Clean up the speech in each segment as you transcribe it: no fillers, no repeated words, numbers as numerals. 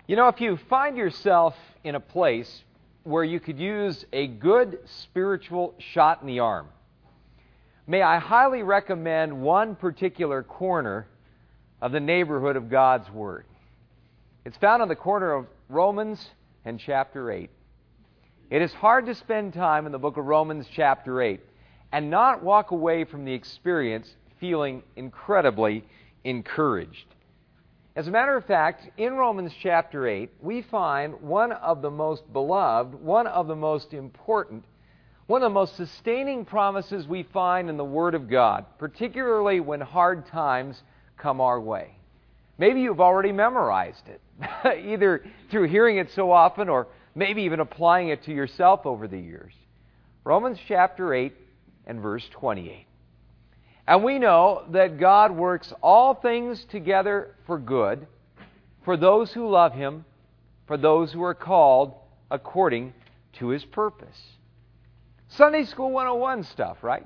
You know, if you find yourself in a place where you could use a good spiritual shot in the arm, may I highly recommend one particular corner of the neighborhood of God's Word. It's found on the corner of Romans and chapter 8. It is hard to spend time in the book of Romans chapter 8 and not walk away from the experience feeling incredibly encouraged. As a matter of fact, in Romans chapter 8, we find one of the most beloved, one of the most important, one of the most sustaining promises we find in the Word of God, particularly when hard times come our way. Maybe you've already memorized it, either through hearing it so often or maybe even applying it to yourself over the years. Romans chapter 8 and verse 28. And we know that God works all things together for good, for those who love Him, for those who are called according to His purpose. Sunday School 101 stuff, right?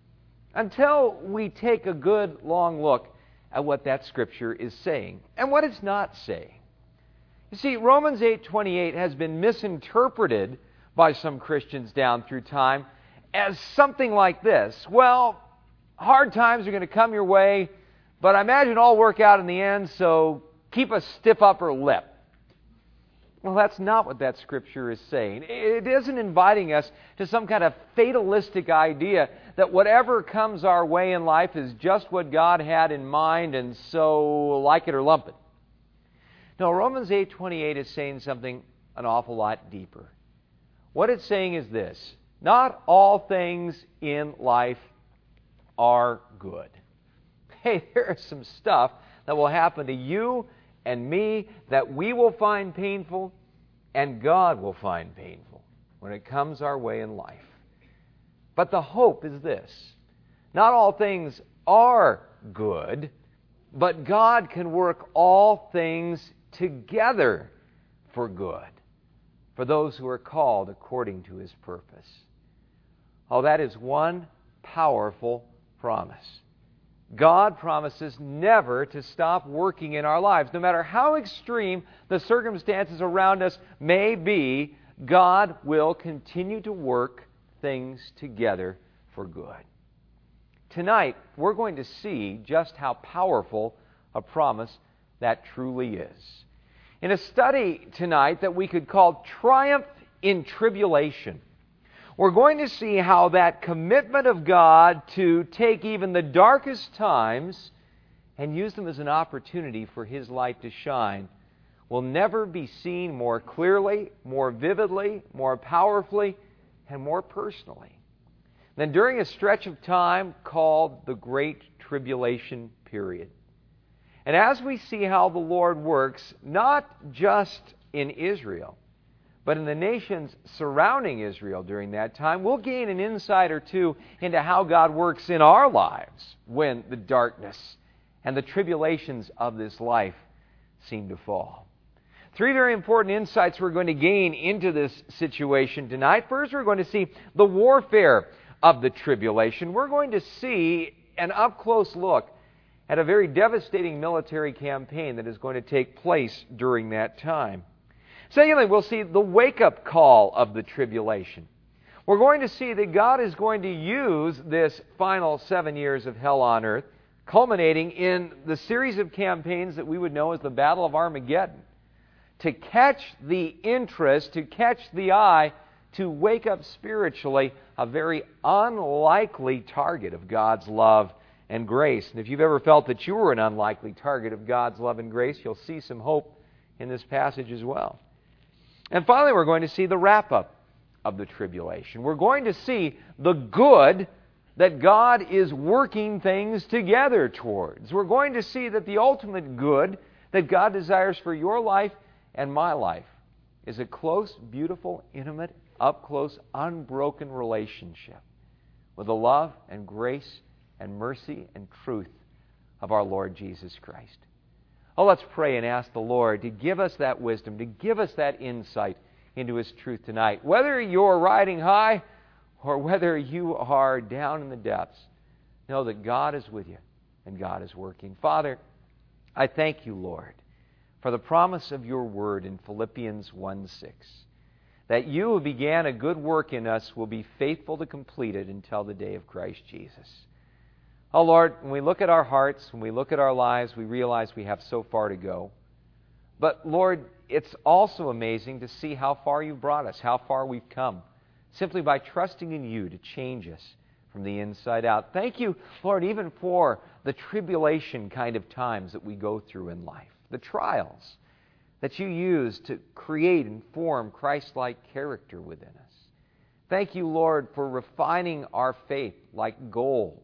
Until we take a good long look at what that Scripture is saying and what it's not saying. You see, Romans 8:28 has been misinterpreted by some Christians down through time as something like this. Well, hard times are going to come your way, but I imagine it'll all work out in the end, so keep a stiff upper lip. Well, that's not what that Scripture is saying. It isn't inviting us to some kind of fatalistic idea that whatever comes our way in life is just what God had in mind, and so like it or lump it. No, Romans 8:28 is saying something an awful lot deeper. What it's saying is this: not all things in life are good. Hey, there is some stuff that will happen to you and me that we will find painful and God will find painful when it comes our way in life. But the hope is this: not all things are good, but God can work all things together for good, for those who are called according to His purpose. Oh, that is one powerful promise. God promises never to stop working in our lives. No matter how extreme the circumstances around us may be, God will continue to work things together for good. Tonight, we're going to see just how powerful a promise that truly is. In a study tonight that we could call Triumph in Tribulation, we're going to see how that commitment of God to take even the darkest times and use them as an opportunity for His light to shine will never be seen more clearly, more vividly, more powerfully, and more personally than during a stretch of time called the Great Tribulation period. And as we see how the Lord works, not just in Israel, but in the nations surrounding Israel during that time, we'll gain an insight or two into how God works in our lives when the darkness and the tribulations of this life seem to fall. Three very important insights we're going to gain into this situation tonight. First, we're going to see the warfare of the tribulation. We're going to see an up-close look at a very devastating military campaign that is going to take place during that time. Secondly, we'll see the wake-up call of the tribulation. We're going to see that God is going to use this final 7 years of hell on earth, culminating in the series of campaigns that we would know as the Battle of Armageddon, to catch the interest, to catch the eye, to wake up spiritually a very unlikely target of God's love and grace. And if you've ever felt that you were an unlikely target of God's love and grace, you'll see some hope in this passage as well. And finally, we're going to see the wrap-up of the tribulation. We're going to see the good that God is working things together towards. We're going to see that the ultimate good that God desires for your life and my life is a close, beautiful, intimate, up-close, unbroken relationship with the love and grace and mercy and truth of our Lord Jesus Christ. Oh, let's pray and ask the Lord to give us that wisdom, to give us that insight into His truth tonight. Whether you're riding high or whether you are down in the depths, know that God is with you and God is working. Father, I thank you, Lord, for the promise of your word in Philippians 1:6, that you who began a good work in us will be faithful to complete it until the day of Christ Jesus. Oh Lord, when we look at our hearts, when we look at our lives, we realize we have so far to go. But Lord, it's also amazing to see how far you've brought us, how far we've come, simply by trusting in you to change us from the inside out. Thank you, Lord, even for the tribulation kind of times that we go through in life, the trials that you use to create and form Christ-like character within us. Thank you, Lord, for refining our faith like gold,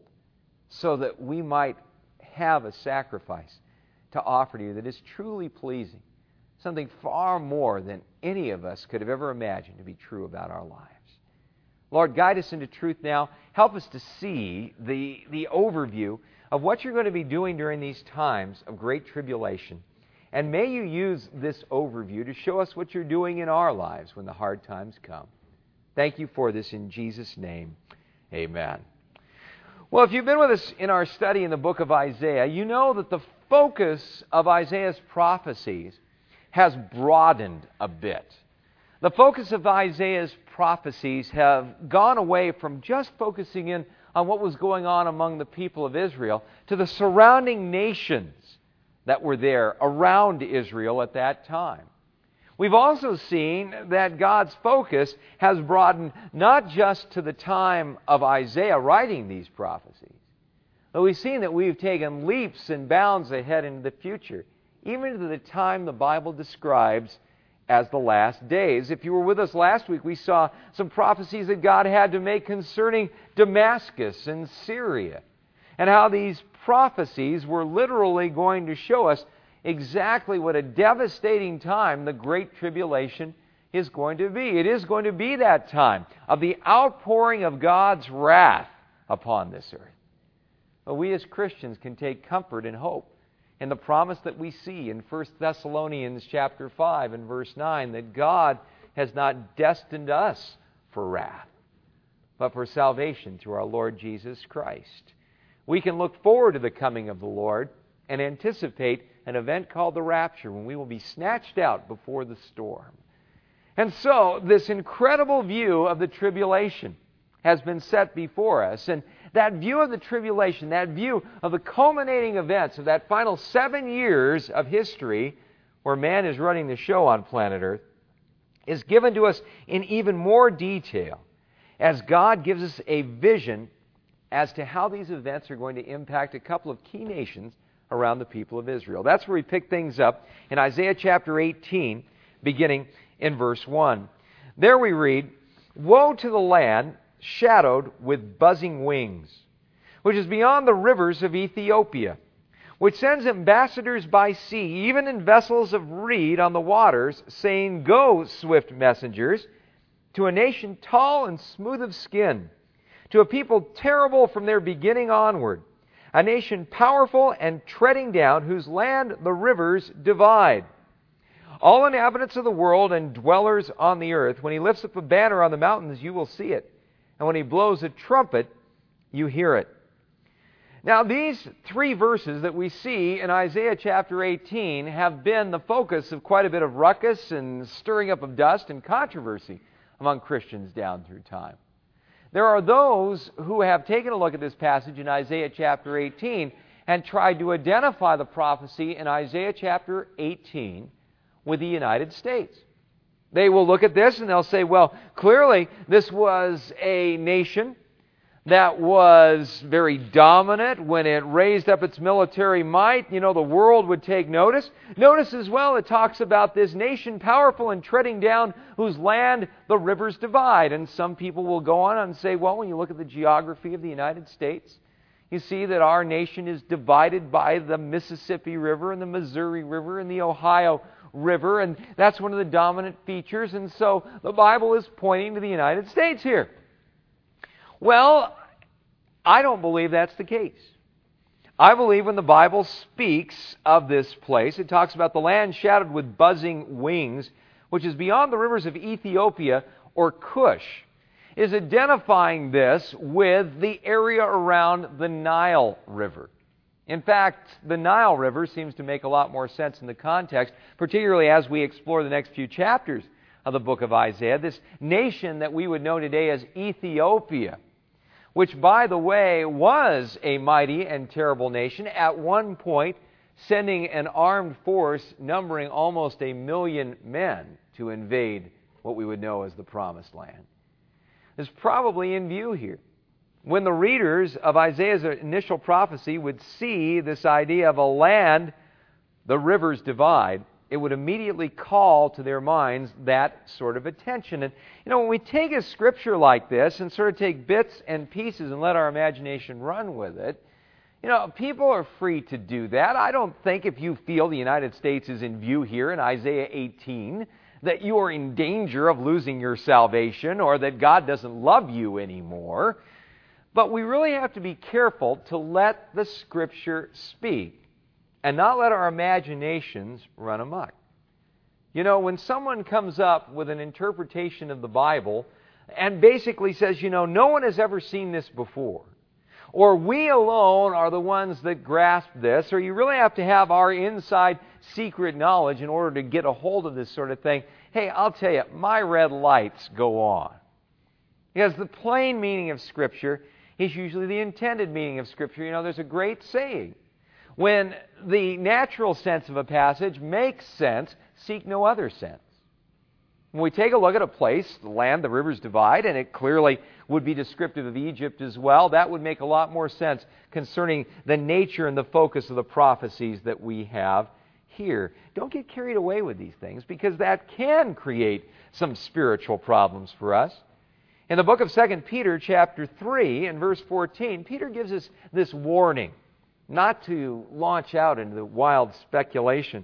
so that we might have a sacrifice to offer to you that is truly pleasing, something far more than any of us could have ever imagined to be true about our lives. Lord, guide us into truth now. Help us to see the overview of what you're going to be doing during these times of great tribulation. And may you use this overview to show us what you're doing in our lives when the hard times come. Thank you for this in Jesus' name. Amen. Well, if you've been with us in our study in the book of Isaiah, you know that the focus of Isaiah's prophecies has broadened a bit. The focus of Isaiah's prophecies have gone away from just focusing in on what was going on among the people of Israel to the surrounding nations that were there around Israel at that time. We've also seen that God's focus has broadened not just to the time of Isaiah writing these prophecies, but we've seen that we've taken leaps and bounds ahead into the future, even to the time the Bible describes as the last days. If you were with us last week, we saw some prophecies that God had to make concerning Damascus and Syria, and how these prophecies were literally going to show us exactly what a devastating time the Great Tribulation is going to be. It is going to be that time of the outpouring of God's wrath upon this earth. But we as Christians can take comfort and hope in the promise that we see in 1 Thessalonians chapter 5 and verse 9, that God has not destined us for wrath, but for salvation through our Lord Jesus Christ. We can look forward to the coming of the Lord and anticipate an event called the rapture, when we will be snatched out before the storm. And so, this incredible view of the tribulation has been set before us. And that view of the tribulation, that view of the culminating events of that final 7 years of history, where man is running the show on planet Earth, is given to us in even more detail as God gives us a vision as to how these events are going to impact a couple of key nations around the people of Israel. That's where we pick things up in Isaiah chapter 18, beginning in verse 1. There we read, "Woe to the land shadowed with buzzing wings, which is beyond the rivers of Ethiopia, which sends ambassadors by sea, even in vessels of reed on the waters, saying, 'Go, swift messengers, to a nation tall and smooth of skin, to a people terrible from their beginning onward, a nation powerful and treading down, whose land the rivers divide. All inhabitants of the world and dwellers on the earth, when he lifts up a banner on the mountains, you will see it. And when he blows a trumpet, you hear it.'" Now, these 3 verses that we see in Isaiah chapter 18 have been the focus of quite a bit of ruckus and stirring up of dust and controversy among Christians down through time. There are those who have taken a look at this passage in Isaiah chapter 18 and tried to identify the prophecy in Isaiah chapter 18 with the United States. They will look at this and they'll say, well, clearly this was a nation that was very dominant. When it raised up its military might, the world would take notice. Notice as well, it talks about this nation powerful and treading down, whose land the rivers divide. And some people will go on and say, well, when you look at the geography of the United States, you see that our nation is divided by the Mississippi River and the Missouri River and the Ohio River, and that's one of the dominant features. And so the Bible is pointing to the United States here. Well, I don't believe that's the case. I believe when the Bible speaks of this place, it talks about the land shadowed with buzzing wings, which is beyond the rivers of Ethiopia or Cush, is identifying this with the area around the Nile River. In fact, the Nile River seems to make a lot more sense in the context, particularly as we explore the next few chapters of the book of Isaiah. This nation that we would know today as Ethiopia, which, by the way, was a mighty and terrible nation, at one point sending an armed force numbering almost 1 million men to invade what we would know as the Promised Land, is probably in view here. When the readers of Isaiah's initial prophecy would see this idea of a land, the rivers divide, it would immediately call to their minds that sort of attention. And, when we take a scripture like this and sort of take bits and pieces and let our imagination run with it, people are free to do that. I don't think if you feel the United States is in view here in Isaiah 18, that you are in danger of losing your salvation or that God doesn't love you anymore. But we really have to be careful to let the Scripture speak and not let our imaginations run amok. When someone comes up with an interpretation of the Bible and basically says, no one has ever seen this before, or we alone are the ones that grasp this, or you really have to have our inside secret knowledge in order to get a hold of this sort of thing, hey, I'll tell you, my red lights go on. Because the plain meaning of Scripture is usually the intended meaning of Scripture. There's a great saying. When the natural sense of a passage makes sense, seek no other sense. When we take a look at a place, the land, the rivers divide, and it clearly would be descriptive of Egypt as well, that would make a lot more sense concerning the nature and the focus of the prophecies that we have here. Don't get carried away with these things, because that can create some spiritual problems for us. In the book of 2 Peter chapter 3 and verse 14, Peter gives us this warning not to launch out into wild speculation.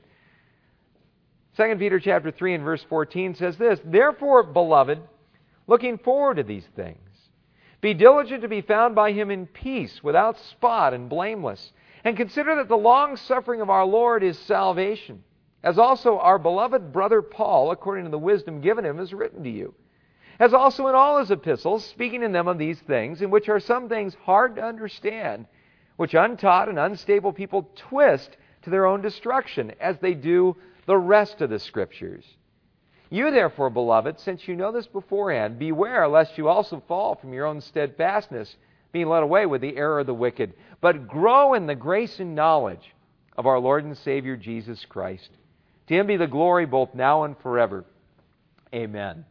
2 Peter chapter 3 and verse 14 says this, "Therefore, beloved, looking forward to these things, be diligent to be found by Him in peace, without spot and blameless, and consider that the long-suffering of our Lord is salvation, as also our beloved brother Paul, according to the wisdom given him, has written to you, as also in all his epistles, speaking in them of these things, in which are some things hard to understand, which untaught and unstable people twist to their own destruction, as they do the rest of the Scriptures. You therefore, beloved, since you know this beforehand, beware lest you also fall from your own steadfastness, being led away with the error of the wicked, but grow in the grace and knowledge of our Lord and Savior Jesus Christ. To Him be the glory both now and forever. Amen."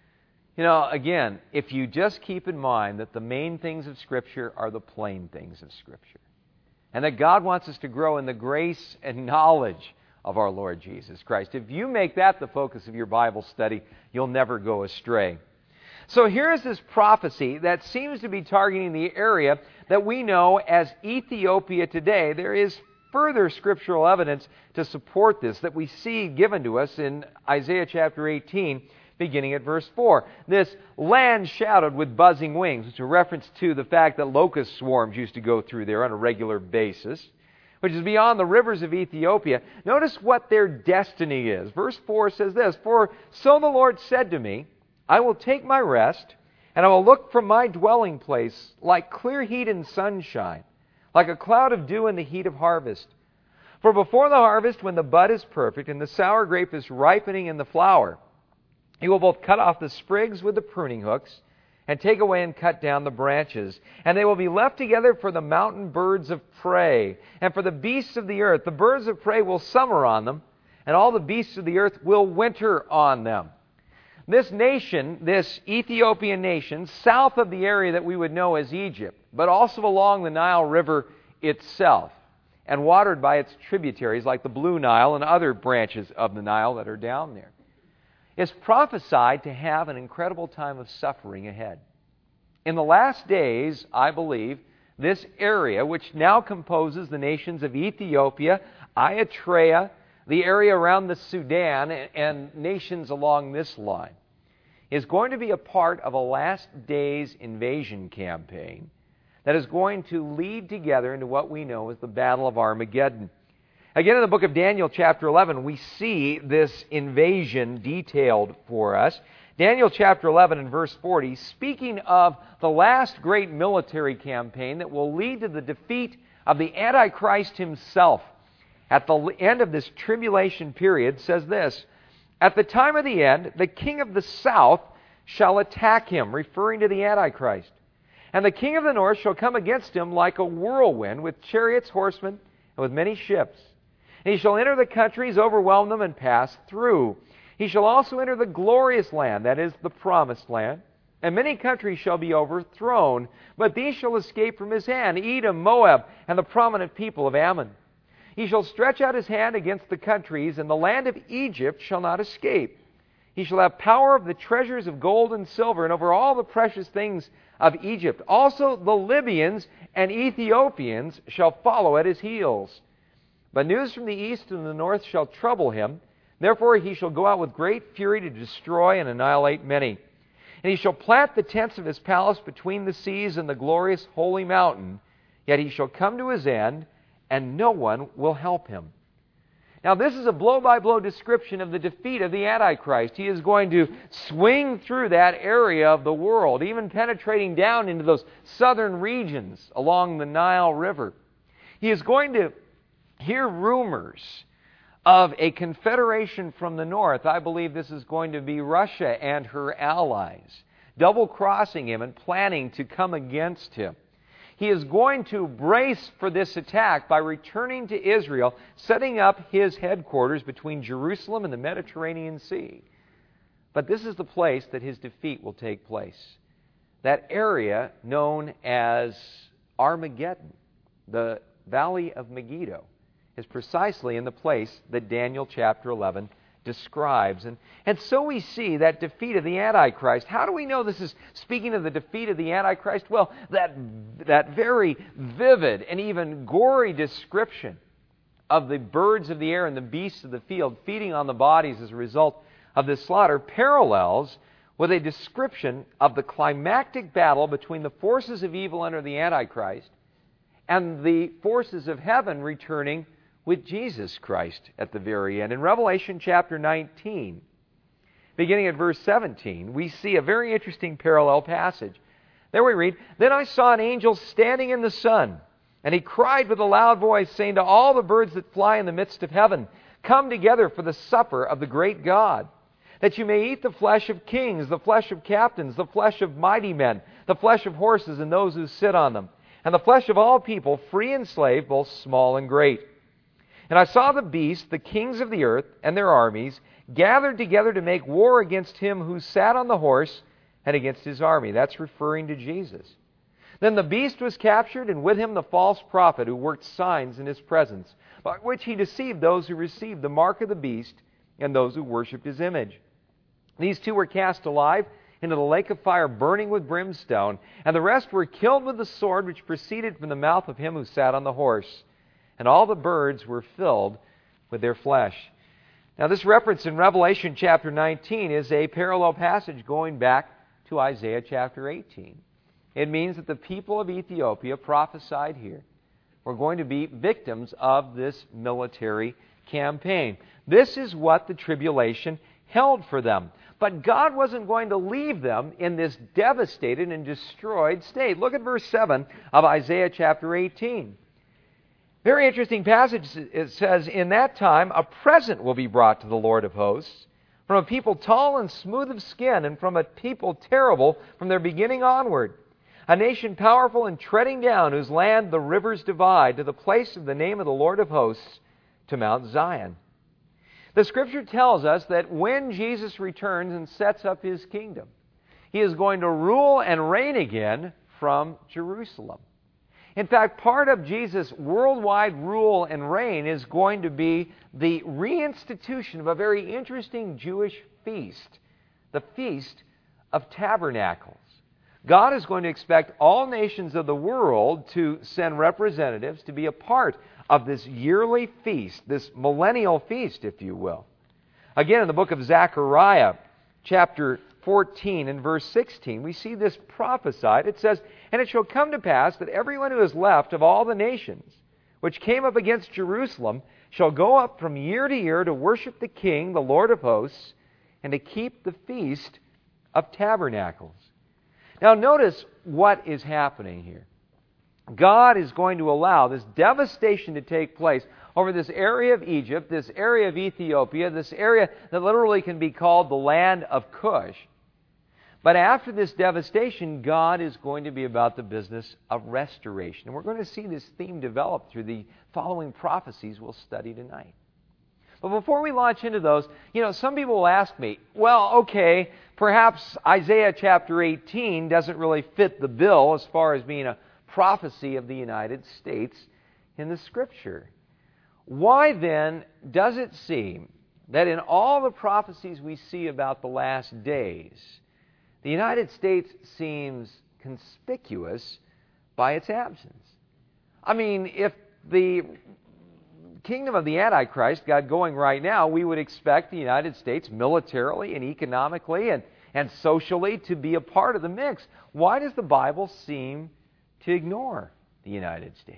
Again, if you just keep in mind that the main things of Scripture are the plain things of Scripture, and that God wants us to grow in the grace and knowledge of our Lord Jesus Christ, if you make that the focus of your Bible study, you'll never go astray. So here is this prophecy that seems to be targeting the area that we know as Ethiopia today. There is further scriptural evidence to support this that we see given to us in Isaiah chapter 18, beginning at verse 4. This land shadowed with buzzing wings, which is a reference to the fact that locust swarms used to go through there on a regular basis, which is beyond the rivers of Ethiopia. Notice what their destiny is. Verse 4 says this, "For so the Lord said to me, I will take my rest, and I will look from my dwelling place like clear heat in sunshine, like a cloud of dew in the heat of harvest. For before the harvest, when the bud is perfect and the sour grape is ripening in the flower, He will both cut off the sprigs with the pruning hooks and take away and cut down the branches. And they will be left together for the mountain birds of prey and for the beasts of the earth. The birds of prey will summer on them, and all the beasts of the earth will winter on them." This nation, this Ethiopian nation, south of the area that we would know as Egypt, but also along the Nile River itself, and watered by its tributaries like the Blue Nile and other branches of the Nile that are down there, is prophesied to have an incredible time of suffering ahead. In the last days, I believe, this area, which now composes the nations of Ethiopia, Eritrea, the area around the Sudan, and nations along this line, is going to be a part of a last days invasion campaign that is going to lead together into what we know as the Battle of Armageddon. Again, in the book of Daniel chapter 11, we see this invasion detailed for us. Daniel chapter 11 and verse 40, speaking of the last great military campaign that will lead to the defeat of the Antichrist himself at the end of this tribulation period, says this, "At the time of the end, the king of the south shall attack him," referring to the Antichrist. "And the king of the north shall come against him like a whirlwind, with chariots, horsemen, and with many ships. And he shall enter the countries, overwhelm them, and pass through. He shall also enter the glorious land," that is, the promised land, "and many countries shall be overthrown, but these shall escape from his hand, Edom, Moab, and the prominent people of Ammon. He shall stretch out his hand against the countries, and the land of Egypt shall not escape. He shall have power of the treasures of gold and silver, and over all the precious things of Egypt. Also the Libyans and Ethiopians shall follow at his heels. But news from the east and the north shall trouble him. Therefore he shall go out with great fury to destroy and annihilate many. And he shall plant the tents of his palace between the seas and the glorious holy mountain. Yet he shall come to his end, and no one will help him." Now this is a blow-by-blow description of the defeat of the Antichrist. He is going to swing through that area of the world, even penetrating down into those southern regions along the Nile River. He is going to hear rumors of a confederation from the north. I believe this is going to be Russia and her allies, double-crossing him and planning to come against him. He is going to brace for this attack by returning to Israel, setting up his headquarters between Jerusalem and the Mediterranean Sea. But this is the place that his defeat will take place. That area known as Armageddon, the Valley of Megiddo, is precisely in the place that Daniel chapter 11 describes. And so we see that defeat of the Antichrist. How do we know this is speaking of the defeat of the Antichrist? Well, that very vivid and even gory description of the birds of the air and the beasts of the field feeding on the bodies as a result of this slaughter parallels with a description of the climactic battle between the forces of evil under the Antichrist and the forces of heaven returning with Jesus Christ at the very end. In Revelation chapter 19, beginning at verse 17, we see a very interesting parallel passage. There we read, "Then I saw an angel standing in the sun, and he cried with a loud voice, saying to all the birds that fly in the midst of heaven, 'Come together for the supper of the great God, that you may eat the flesh of kings, the flesh of captains, the flesh of mighty men, the flesh of horses and those who sit on them, and the flesh of all people, free and slave, both small and great.' And I saw the beast, the kings of the earth, and their armies, gathered together to make war against him who sat on the horse and against his army." That's referring to Jesus. "Then the beast was captured, and with him the false prophet who worked signs in his presence, by which he deceived those who received the mark of the beast and those who worshipped his image. These two were cast alive into the lake of fire burning with brimstone, and the rest were killed with the sword which proceeded from the mouth of him who sat on the horse. And all the birds were filled with their flesh." Now this reference in Revelation chapter 19 is a parallel passage going back to Isaiah chapter 18. It means that the people of Ethiopia prophesied here were going to be victims of this military campaign. This is what the tribulation held for them. But God wasn't going to leave them in this devastated and destroyed state. Look at verse 7 of Isaiah chapter 18. Very interesting passage. It says, "In that time a present will be brought to the Lord of hosts, from a people tall and smooth of skin, and from a people terrible from their beginning onward. A nation powerful and treading down, whose land the rivers divide, to the place of the name of the Lord of hosts, to Mount Zion." The Scripture tells us that when Jesus returns and sets up His kingdom, He is going to rule and reign again from Jerusalem. In fact, part of Jesus' worldwide rule and reign is going to be the reinstitution of a very interesting Jewish feast, the Feast of Tabernacles. God is going to expect all nations of the world to send representatives to be a part of this yearly feast, this millennial feast, if you will. Again, in the book of Zechariah, chapter 14 and verse 16, we see this prophesied. It says, "And it shall come to pass that everyone who is left of all the nations which came up against Jerusalem shall go up from year to year to worship the King, the Lord of hosts, and to keep the feast of Tabernacles. Now notice what is happening here. God is going to allow this devastation to take place over this area of Egypt, this area of Ethiopia, this area that literally can be called the land of Cush. But after this devastation, God is going to be about the business of restoration. And we're going to see this theme develop through the following prophecies we'll study tonight. But before we launch into those, some people will ask me, well, okay, perhaps Isaiah chapter 18 doesn't really fit the bill as far as being a prophecy of the United States in the Scripture. Why then does it seem that in all the prophecies we see about the last days, the United States seems conspicuous by its absence? I mean, if the kingdom of the Antichrist got going right now, we would expect the United States militarily and economically and socially to be a part of the mix. Why does the Bible seem to ignore the United States?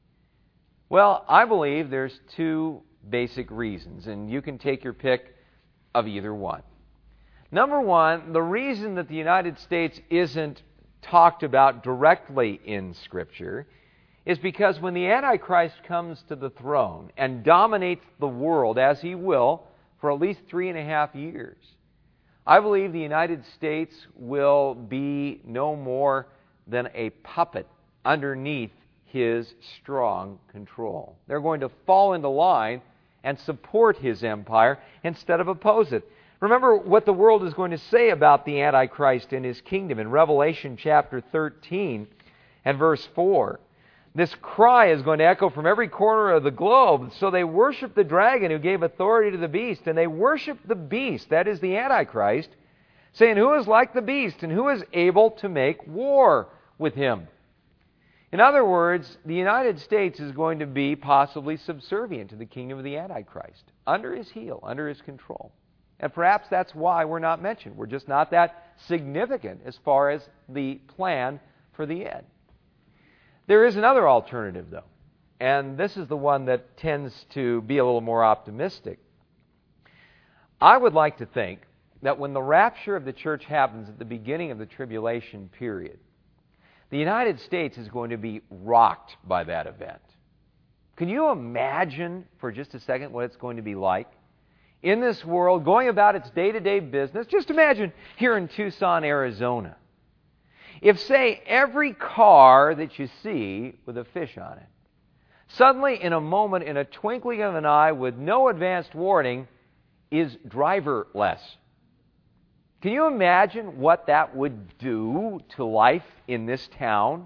Well, I believe there's two basic reasons, and you can take your pick of either one. Number one, the reason that the United States isn't talked about directly in Scripture is because when the Antichrist comes to the throne and dominates the world, as he will, for at least 3.5 years, I believe the United States will be no more than a puppet underneath his strong control. They're going to fall into line and support his empire instead of oppose it. Remember what the world is going to say about the Antichrist and his kingdom in Revelation chapter 13 and verse 4. This cry is going to echo from every corner of the globe. So they worship the dragon who gave authority to the beast, and they worship the beast, that is the Antichrist, saying, "Who is like the beast, and who is able to make war with him?" In other words, the United States is going to be possibly subservient to the kingdom of the Antichrist, under his heel, under his control. And perhaps that's why we're not mentioned. We're just not that significant as far as the plan for the end. There is another alternative, though, and this is the one that tends to be a little more optimistic. I would like to think that when the rapture of the church happens at the beginning of the tribulation period, the United States is going to be rocked by that event. Can you imagine for just a second what it's going to be like in this world, going about its day-to-day business? Just imagine here in Tucson, Arizona. If, say, every car that you see with a fish on it, suddenly in a moment, in a twinkling of an eye, with no advanced warning, is driverless. Can you imagine what that would do to life in this town?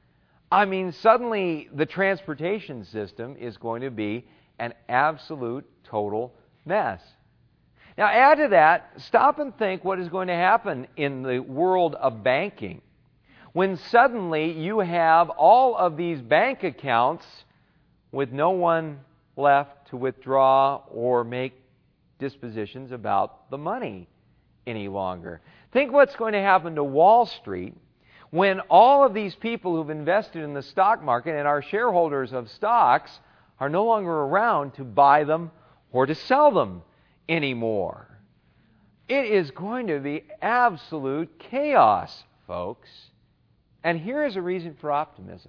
I mean, suddenly the transportation system is going to be an absolute, total mess. Now add to that, stop and think what is going to happen in the world of banking when suddenly you have all of these bank accounts with no one left to withdraw or make dispositions about the money any longer. Think what's going to happen to Wall Street when all of these people who've invested in the stock market and are shareholders of stocks are no longer around to buy them or to sell them anymore. It is going to be absolute chaos, folks. And here is a reason for optimism.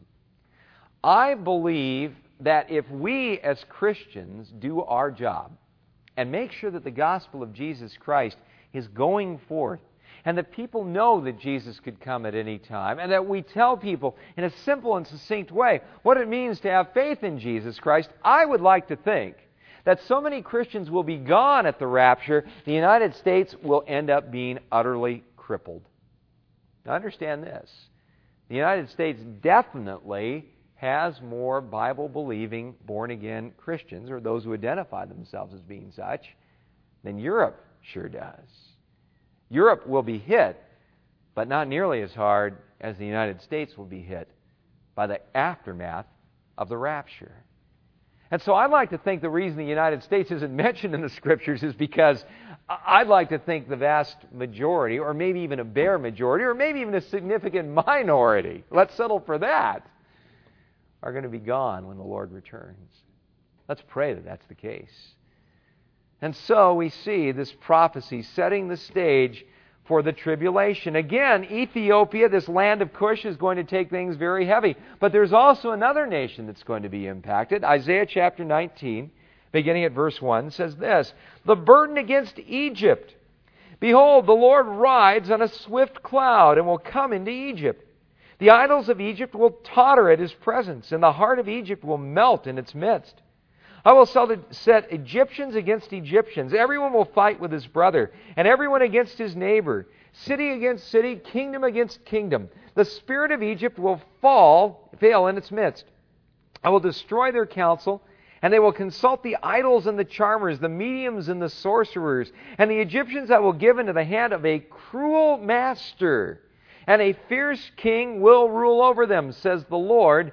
I believe that if we as Christians do our job and make sure that the gospel of Jesus Christ is going forth, and that people know that Jesus could come at any time, and that we tell people in a simple and succinct way what it means to have faith in Jesus Christ, I would like to think that so many Christians will be gone at the rapture, the United States will end up being utterly crippled. Now understand this. The United States definitely has more Bible-believing, born-again Christians, or those who identify themselves as being such, than Europe sure does. Europe will be hit, but not nearly as hard as the United States will be hit by the aftermath of the rapture. And so I'd like to think the reason the United States isn't mentioned in the Scriptures is because I'd like to think the vast majority, or maybe even a bare majority, or maybe even a significant minority, let's settle for that, are going to be gone when the Lord returns. Let's pray that that's the case. And so we see this prophecy setting the stage for the tribulation. Again, Ethiopia, this land of Cush, is going to take things very heavy. But there's also another nation that's going to be impacted. Isaiah chapter 19, beginning at verse 1, says this, "The burden against Egypt. Behold, the Lord rides on a swift cloud and will come into Egypt. The idols of Egypt will totter at His presence, and the heart of Egypt will melt in its midst. I will set Egyptians against Egyptians. Everyone will fight with his brother, and everyone against his neighbor. City against city, kingdom against kingdom. The spirit of Egypt will fail in its midst. I will destroy their counsel, and they will consult the idols and the charmers, the mediums and the sorcerers. And the Egyptians I will give into the hand of a cruel master, and a fierce king will rule over them, says the Lord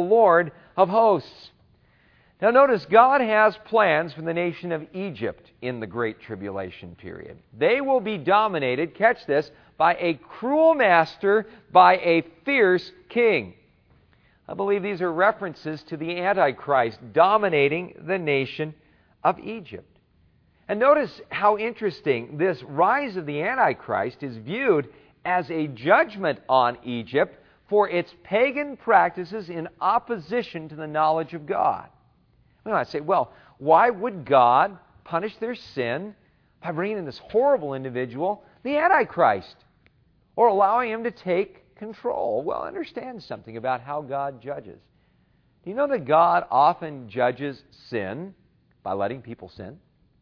of hosts." Now notice, God has plans for the nation of Egypt in the Great Tribulation period. They will be dominated, catch this, by a cruel master, by a fierce king. I believe these are references to the Antichrist dominating the nation of Egypt. And notice how interesting this rise of the Antichrist is viewed as a judgment on Egypt for its pagan practices in opposition to the knowledge of God. We might say, well, why would God punish their sin by bringing in this horrible individual, the Antichrist, or allowing him to take control? Well, understand something about how God judges. Do you know that God often judges sin by letting people sin?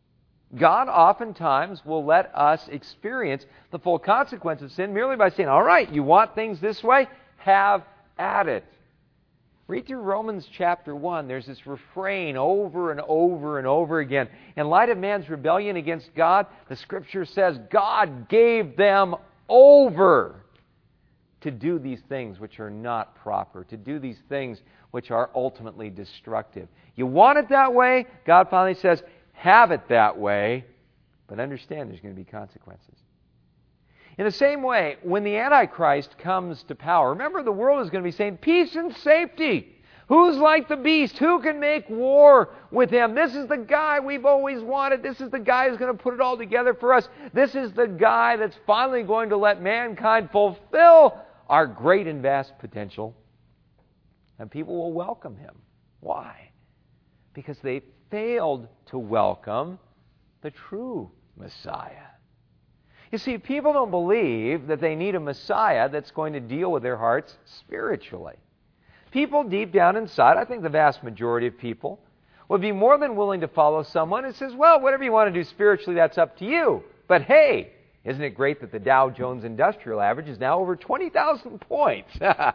God oftentimes will let us experience the full consequence of sin merely by saying, all right, you want things this way? Have at it. Read through Romans chapter 1. There's this refrain over and over and over again. In light of man's rebellion against God, the Scripture says God gave them over to do these things which are not proper, to do these things which are ultimately destructive. You want it that way? God finally says, have it that way, but understand there's going to be consequences. In the same way, when the Antichrist comes to power, remember the world is going to be saying, peace and safety. Who's like the beast? Who can make war with him? This is the guy we've always wanted. This is the guy who's going to put it all together for us. This is the guy that's finally going to let mankind fulfill our great and vast potential. And people will welcome him. Why? Because they failed to welcome the true Messiah. You see, people don't believe that they need a Messiah that's going to deal with their hearts spiritually. People deep down inside, I think the vast majority of people, would be more than willing to follow someone who says, well, whatever you want to do spiritually, that's up to you. But hey, isn't it great that the Dow Jones Industrial Average is now over 20,000 points?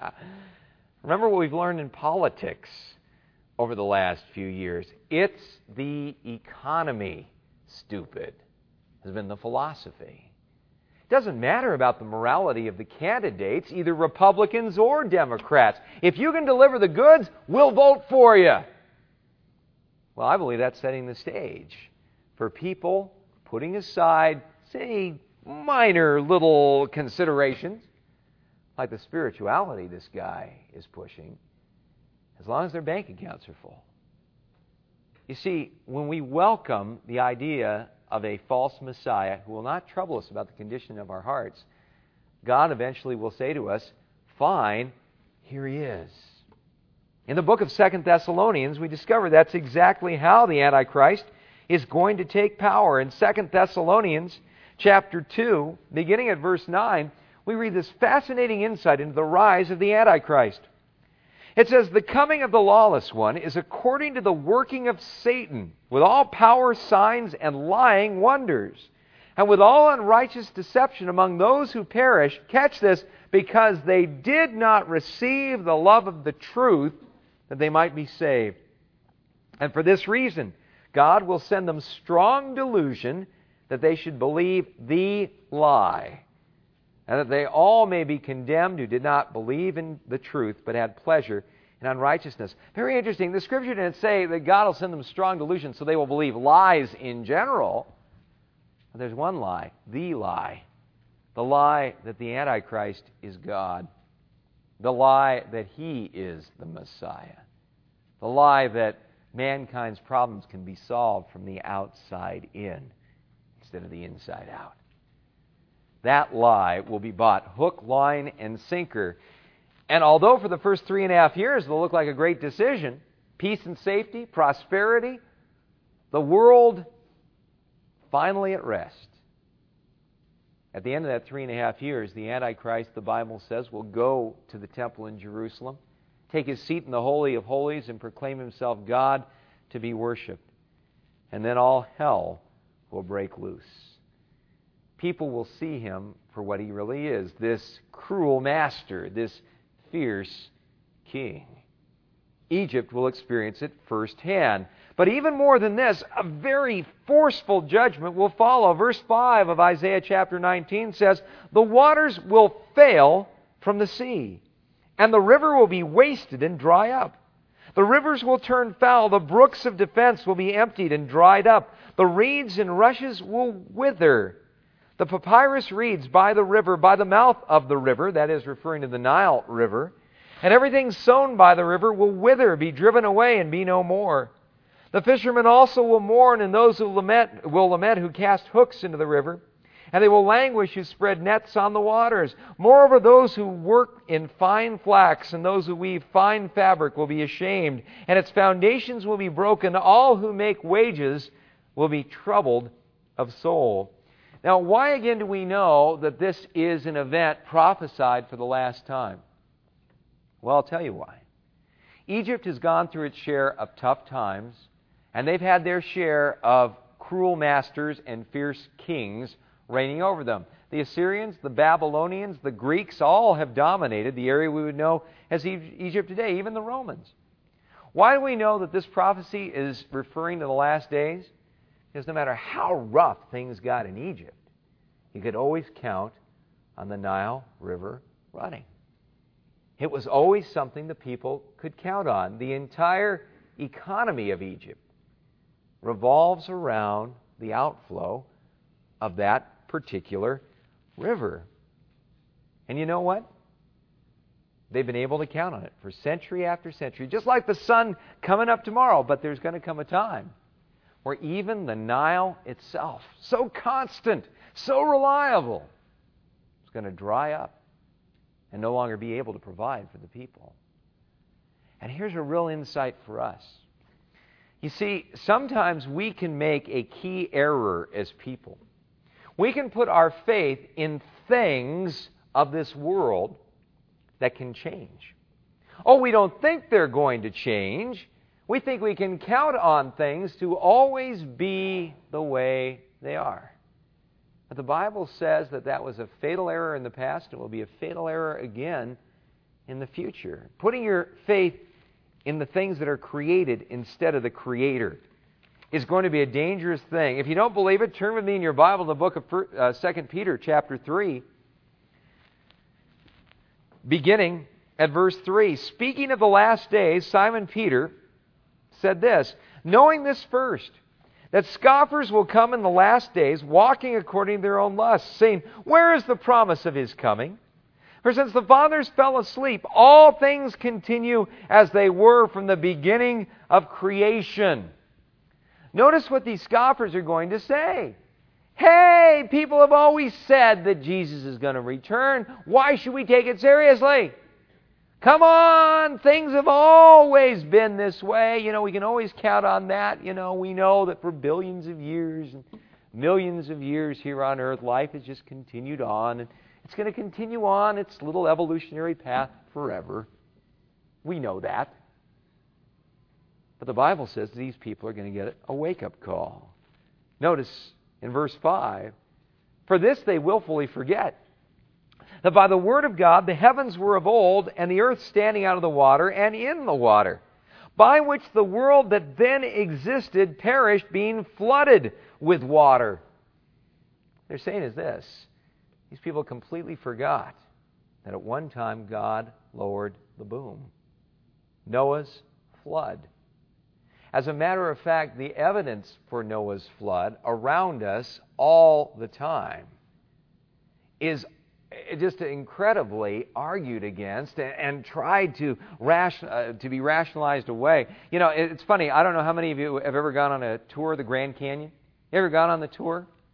Remember what we've learned in politics over the last few years. It's the economy, stupid, has been the philosophy. It doesn't matter about the morality of the candidates, either Republicans or Democrats. If you can deliver the goods, we'll vote for you. Well, I believe that's setting the stage for people putting aside, say, minor little considerations, like the spirituality this guy is pushing, as long as their bank accounts are full. You see, when we welcome the idea of a false Messiah who will not trouble us about the condition of our hearts, God eventually will say to us, fine, here he is. In the book of 2 Thessalonians, we discover that's exactly how the Antichrist is going to take power. In 2 Thessalonians chapter 2, beginning at verse 9, we read this fascinating insight into the rise of the Antichrist. It says, the coming of the lawless one is according to the working of Satan, with all power, signs, and lying wonders, and with all unrighteous deception among those who perish, catch this, because they did not receive the love of the truth, that they might be saved. And for this reason, God will send them strong delusion, that they should believe the lie, and that they all may be condemned who did not believe in the truth, but had pleasure in unrighteousness. Very interesting. The Scripture didn't say that God will send them strong delusion so they will believe lies in general. But there's one lie, the lie that the Antichrist is God, the lie that he is the Messiah, the lie that mankind's problems can be solved from the outside in instead of the inside out. that lie will be bought hook, line, and sinker. And although for the first 3.5 years it'll look like a great decision, peace and safety, prosperity, the world finally at rest. At the end of that 3.5 years, the Antichrist, the Bible says, will go to the temple in Jerusalem, take his seat in the Holy of Holies, and proclaim himself God to be worshipped. And then all hell will break loose. People will see him for what he really is, this cruel master, this fierce king. Egypt will experience it firsthand. But even more than this, a very forceful judgment will follow. Verse 5 of Isaiah chapter 19 says, "The waters will fail from the sea, and the river will be wasted and dry up. The rivers will turn foul, the brooks of defense will be emptied and dried up. The reeds and rushes will wither. The papyrus reeds by the river, by the mouth of the river," that is referring to the Nile River, "and everything sown by the river will wither, be driven away, and be no more. The fishermen also will mourn, and those who will lament who cast hooks into the river, and they will languish who spread nets on the waters. Moreover, those who work in fine flax and those who weave fine fabric will be ashamed, and its foundations will be broken. All who make wages will be troubled of soul." Now, why again do we know that this is an event prophesied for the last time? Well, I'll tell you why. Egypt has gone through its share of tough times, and they've had their share of cruel masters and fierce kings reigning over them. The Assyrians, the Babylonians, the Greeks all have dominated the area we would know as Egypt today, even the Romans. Why do we know that this prophecy is referring to the last days? Because no matter how rough things got in Egypt, you could always count on the Nile River running. It was always something the people could count on. The entire economy of Egypt revolves around the outflow of that particular river. And you know what? They've been able to count on it for century after century, just like the sun coming up tomorrow. But there's going to come a time where even the Nile itself, so constant, so reliable, is going to dry up and no longer be able to provide for the people. And here's a real insight for us. You see, sometimes we can make a key error as people. We can put our faith in things of this world that can change. Oh, we don't think they're going to change. We think we can count on things to always be the way they are. But the Bible says that that was a fatal error in the past and will be a fatal error again in the future. Putting your faith in the things that are created instead of the Creator is going to be a dangerous thing. If you don't believe it, turn with me in your Bible to the book of 2 Peter chapter 3, beginning at verse 3. "Speaking of the last days, Simon Peter said this, 'Knowing this first, that scoffers will come in the last days, walking according to their own lusts, saying, Where is the promise of his coming? For since the fathers fell asleep, all things continue as they were from the beginning of creation.'" Notice what these scoffers are going to say. Hey, people have always said that Jesus is going to return. Why should we take it seriously? Come on, things have always been this way. You know, we can always count on that. You know, we know that for billions of years and millions of years here on earth, life has just continued on. And it's going to continue on its little evolutionary path forever. We know that. But the Bible says these people are going to get a wake-up call. Notice in verse 5, "For this they willfully forget, that by the word of God the heavens were of old, and the earth standing out of the water and in the water, by which the world that then existed perished, being flooded with water." They're saying is this: these people completely forgot that at one time God lowered the boom, Noah's flood. As a matter of fact, the evidence for Noah's flood around us all the time is just incredibly argued against and tried to be rationalized away. You know, it's funny. I don't know how many of you have ever gone on a tour of the Grand Canyon. You ever gone on the tour?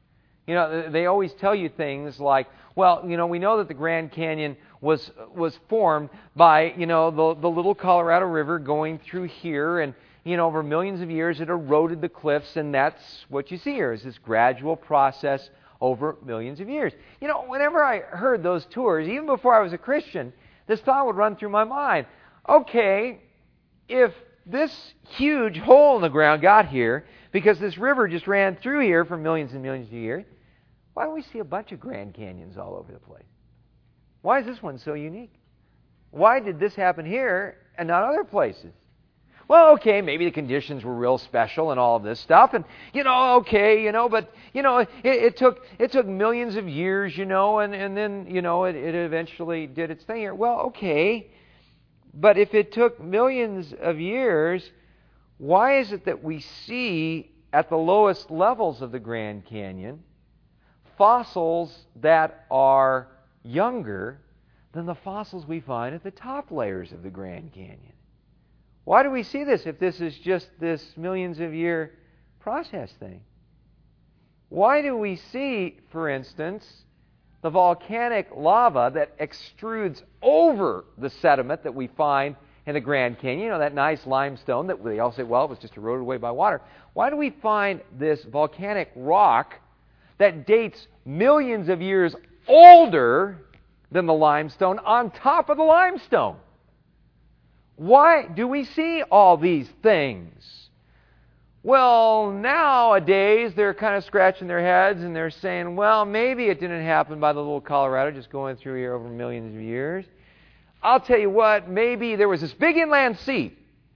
You know, they always tell you things like, well, you know, we know that the Grand Canyon was formed by, you know, the little Colorado River going through here, and, you know, over millions of years it eroded the cliffs, and that's what you see here is this gradual process over millions of years. You know, whenever I heard those tours, even before I was a Christian, this thought would run through my mind. Okay, if this huge hole in the ground got here because this river just ran through here for millions and millions of years, why do we see a bunch of Grand Canyons all over the place? Why is this one so unique? Why did this happen here and not other places? Well, okay, maybe the conditions were real special and all of this stuff, and, you know, okay, you know, but, you know, it took millions of years, you know, and then, you know, it eventually did its thing here. Well, okay, but if it took millions of years, why is it that we see at the lowest levels of the Grand Canyon fossils that are younger than the fossils we find at the top layers of the Grand Canyon? Why do we see this if this is just this millions of year process thing? Why do we see, for instance, the volcanic lava that extrudes over the sediment that we find in the Grand Canyon? You know, that nice limestone that they all say, well, it was just eroded away by water. Why do we find this volcanic rock that dates millions of years older than the limestone on top of the limestone? Why do we see all these things? Well, nowadays they're kind of scratching their heads and they're saying, well, maybe it didn't happen by the little Colorado just going through here over millions of years. I'll tell you what, maybe there was this big inland sea,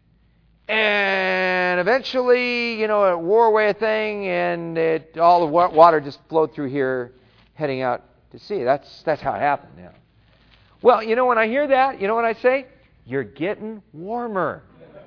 and eventually, you know, it wore away a thing, and all the water just flowed through here, heading out to sea. That's how it happened. Yeah. Well, you know, when I hear that, you know what I say? You're getting warmer.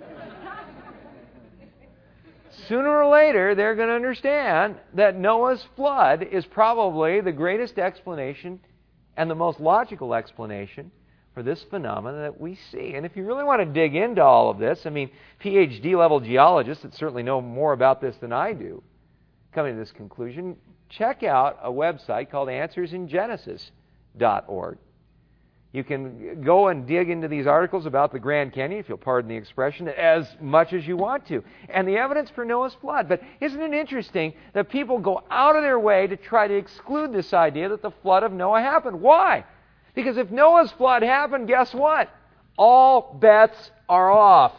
Sooner or later, they're going to understand that Noah's flood is probably the greatest explanation and the most logical explanation for this phenomenon that we see. And if you really want to dig into all of this, I mean, PhD-level geologists that certainly know more about this than I do, coming to this conclusion, check out a website called AnswersInGenesis.org. You can go and dig into these articles about the Grand Canyon, if you'll pardon the expression, as much as you want to, and the evidence for Noah's flood. But isn't it interesting that people go out of their way to try to exclude this idea that the flood of Noah happened? Why? Because if Noah's flood happened, guess what? All bets are off.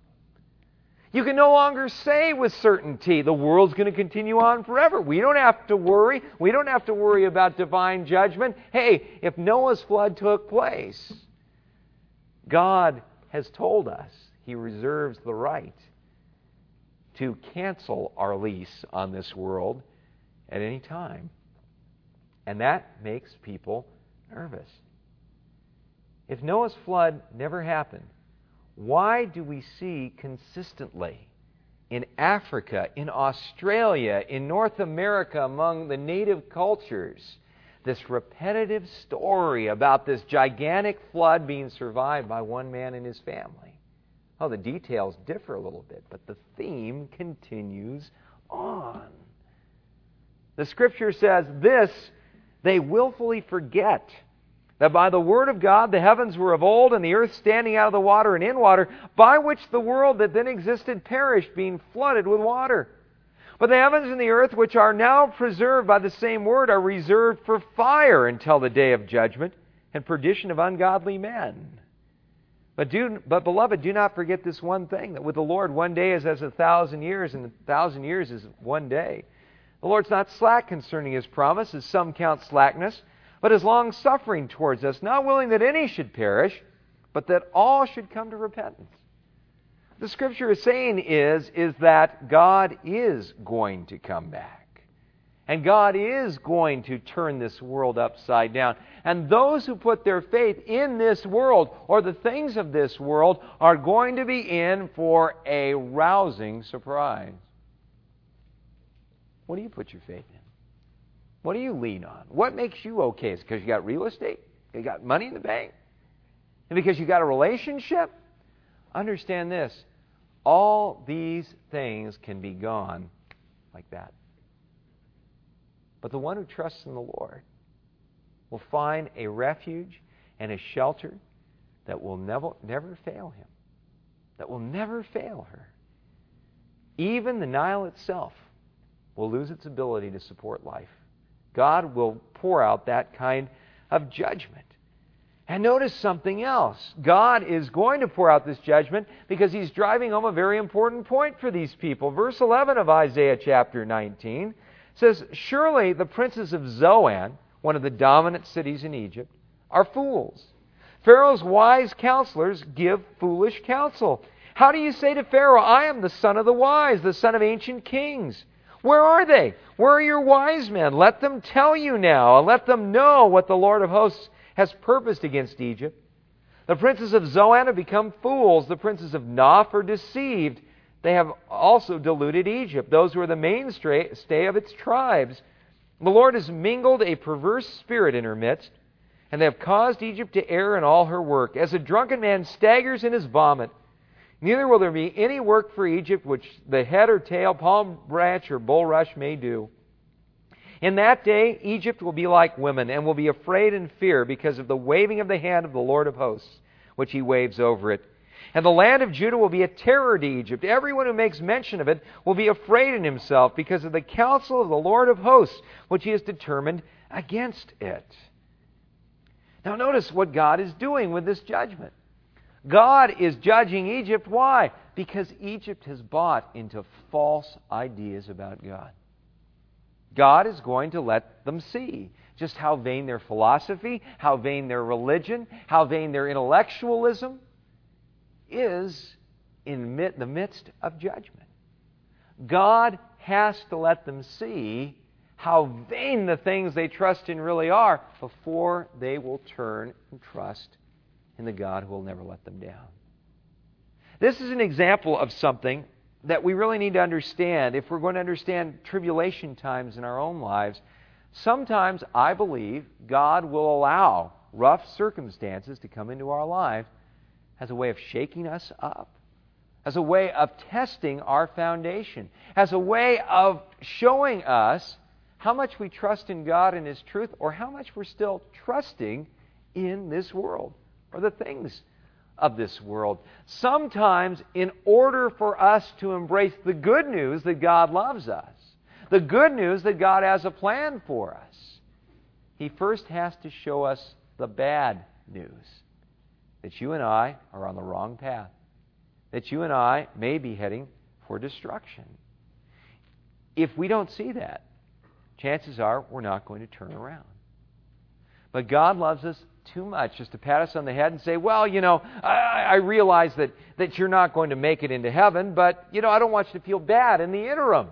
You can no longer say with certainty the world's going to continue on forever. We don't have to worry. We don't have to worry about divine judgment. Hey, if Noah's flood took place, God has told us He reserves the right to cancel our lease on this world at any time. And that makes people nervous. If Noah's flood never happened, why do we see consistently in Africa, in Australia, in North America, among the native cultures, this repetitive story about this gigantic flood being survived by one man and his family? Oh, the details differ a little bit, but the theme continues on. The Scripture says this, they willfully forget that by the word of God the heavens were of old, and the earth standing out of the water and in water, by which the world that then existed perished, being flooded with water. But the heavens and the earth, which are now preserved by the same word, are reserved for fire until the day of judgment and perdition of ungodly men. But beloved, do not forget this one thing, that with the Lord 1 day is as 1,000 years, and 1,000 years is 1 day. The Lord's not slack concerning His promise, as some count slackness, but is long-suffering towards us, not willing that any should perish, but that all should come to repentance. The Scripture is saying is that God is going to come back. And God is going to turn this world upside down. And those who put their faith in this world, or the things of this world, are going to be in for a rousing surprise. What do you put your faith in? What do you lean on? What makes you okay? Is it because you got real estate? You got money in the bank? And because you got a relationship? Understand this. All these things can be gone like that. But the one who trusts in the Lord will find a refuge and a shelter that will never fail him, that will never fail her. Even the Nile itself will lose its ability to support life. God will pour out that kind of judgment. And notice something else. God is going to pour out this judgment because He's driving home a very important point for these people. Verse 11 of Isaiah chapter 19 says, "Surely the princes of Zoan," one of the dominant cities in Egypt, "are fools. Pharaoh's wise counselors give foolish counsel. How do you say to Pharaoh, 'I am the son of the wise, the son of ancient kings'? Where are they? Where are your wise men? Let them tell you now, and let them know what the Lord of hosts has purposed against Egypt. The princes of Zoan have become fools. The princes of Noph are deceived. They have also deluded Egypt, those who are the mainstay of its tribes. The Lord has mingled a perverse spirit in her midst, and they have caused Egypt to err in all her work. As a drunken man staggers in his vomit, neither will there be any work for Egypt which the head or tail, palm branch or bulrush may do. In that day, Egypt will be like women and will be afraid and fear because of the waving of the hand of the Lord of hosts, which He waves over it. And the land of Judah will be a terror to Egypt. Everyone who makes mention of it will be afraid in himself because of the counsel of the Lord of hosts, which He has determined against it." Now notice what God is doing with this judgment. God is judging Egypt. Why? Because Egypt has bought into false ideas about God. God is going to let them see just how vain their philosophy, how vain their religion, how vain their intellectualism is in the midst of judgment. God has to let them see how vain the things they trust in really are before they will turn and trust in the God who will never let them down. This is an example of something that we really need to understand if we're going to understand tribulation times in our own lives. Sometimes I believe God will allow rough circumstances to come into our life as a way of shaking us up, as a way of testing our foundation, as a way of showing us how much we trust in God and His truth, or how much we're still trusting in this world or the things of this world. Sometimes, in order for us to embrace the good news that God loves us, the good news that God has a plan for us, He first has to show us the bad news, that you and I are on the wrong path, that you and I may be heading for destruction. If we don't see that, chances are we're not going to turn around. But God loves us too much just to pat us on the head and say, "Well, I realize that you're not going to make it into heaven, but, I don't want you to feel bad in the interim."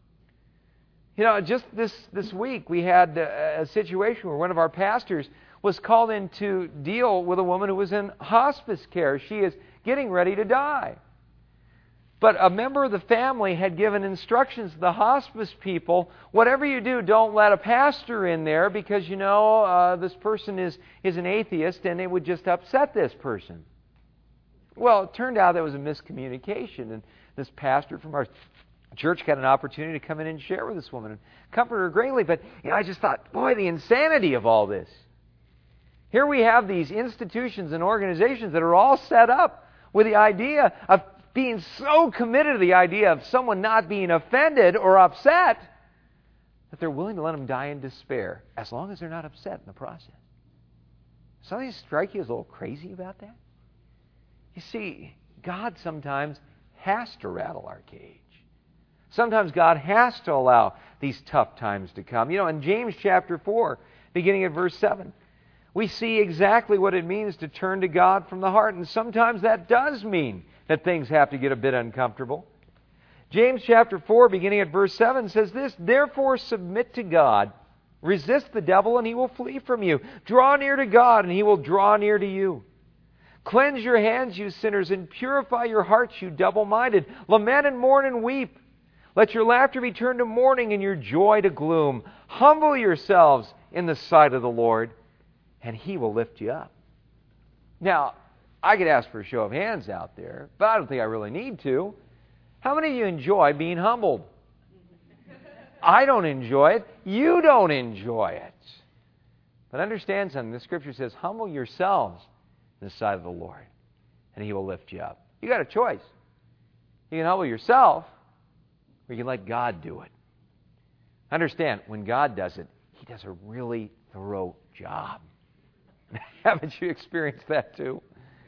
Just this week we had a situation where one of our pastors was called in to deal with a woman who was in hospice care. She is getting ready to die. But a member of the family had given instructions to the hospice people, "Whatever you do, don't let a pastor in there because, this person is an atheist and it would just upset this person." Well, it turned out there was a miscommunication, and this pastor from our church got an opportunity to come in and share with this woman and comfort her greatly. But I just thought, boy, the insanity of all this. Here we have these institutions and organizations that are all set up with the idea of being so committed to the idea of someone not being offended or upset that they're willing to let them die in despair as long as they're not upset in the process. Something strike you as a little crazy about that? You see, God sometimes has to rattle our cage. Sometimes God has to allow these tough times to come. In James chapter 4, beginning at verse 7, we see exactly what it means to turn to God from the heart. And sometimes that does mean that things have to get a bit uncomfortable. James chapter 4, beginning at verse 7, says this: "Therefore submit to God. Resist the devil, and he will flee from you. Draw near to God, and He will draw near to you. Cleanse your hands, you sinners, and purify your hearts, you double-minded. Lament and mourn and weep. Let your laughter be turned to mourning and your joy to gloom. Humble yourselves in the sight of the Lord, and He will lift you up." Now, I could ask for a show of hands out there, but I don't think I really need to. How many of you enjoy being humbled? I don't enjoy it. You don't enjoy it. But understand something. The Scripture says, humble yourselves in the sight of the Lord, and He will lift you up. You got a choice. You can humble yourself, or you can let God do it. Understand, when God does it, He does a really thorough job. Haven't you experienced that too?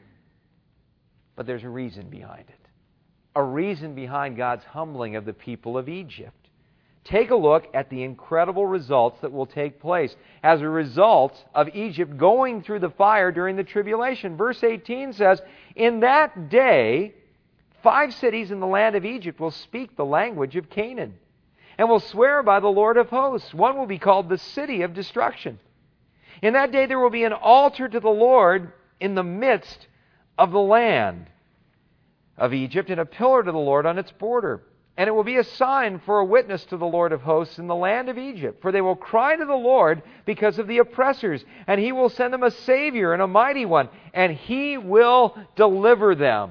But there's a reason behind it. A reason behind God's humbling of the people of Egypt. Take a look at the incredible results that will take place as a result of Egypt going through the fire during the tribulation. Verse 18 says, in that day, 5 cities in the land of Egypt will speak the language of Canaan, and will swear by the Lord of hosts. One will be called the city of destruction. In that day there will be an altar to the Lord in the midst of the land of Egypt, and a pillar to the Lord on its border. And it will be a sign for a witness to the Lord of hosts in the land of Egypt. For they will cry to the Lord because of the oppressors, and He will send them a Savior and a mighty one, and He will deliver them.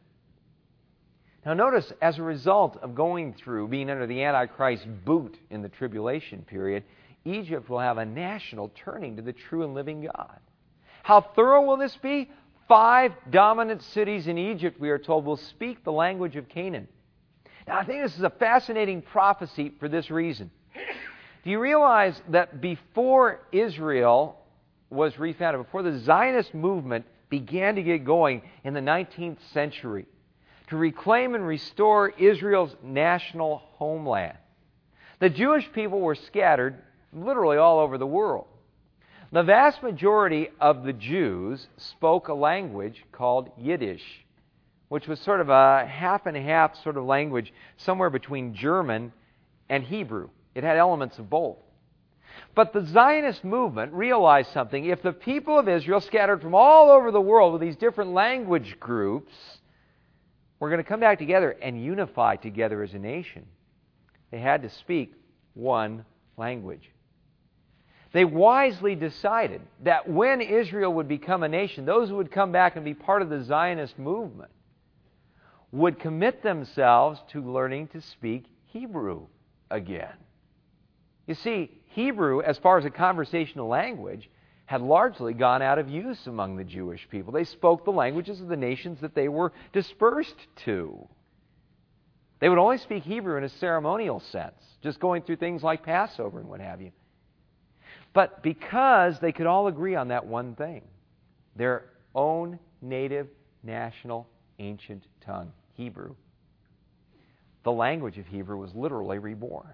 Now notice, as a result of going through, being under the Antichrist boot in the tribulation period, Egypt will have a national turning to the true and living God. How thorough will this be? 5 dominant cities in Egypt, we are told, will speak the language of Canaan. Now, I think this is a fascinating prophecy for this reason. Do you realize that before Israel was refounded, before the Zionist movement began to get going in the 19th century, to reclaim and restore Israel's national homeland, the Jewish people were scattered literally all over the world. The vast majority of the Jews spoke a language called Yiddish, which was sort of a half and half sort of language, somewhere between German and Hebrew. It had elements of both. But the Zionist movement realized something. If the people of Israel, scattered from all over the world with these different language groups, were going to come back together and unify together as a nation, they had to speak one language. They wisely decided that when Israel would become a nation, those who would come back and be part of the Zionist movement would commit themselves to learning to speak Hebrew again. You see, Hebrew, as far as a conversational language, had largely gone out of use among the Jewish people. They spoke the languages of the nations that they were dispersed to. They would only speak Hebrew in a ceremonial sense, just going through things like Passover and what have you. But because they could all agree on that one thing, their own native, national, ancient tongue, Hebrew, the language of Hebrew was literally reborn.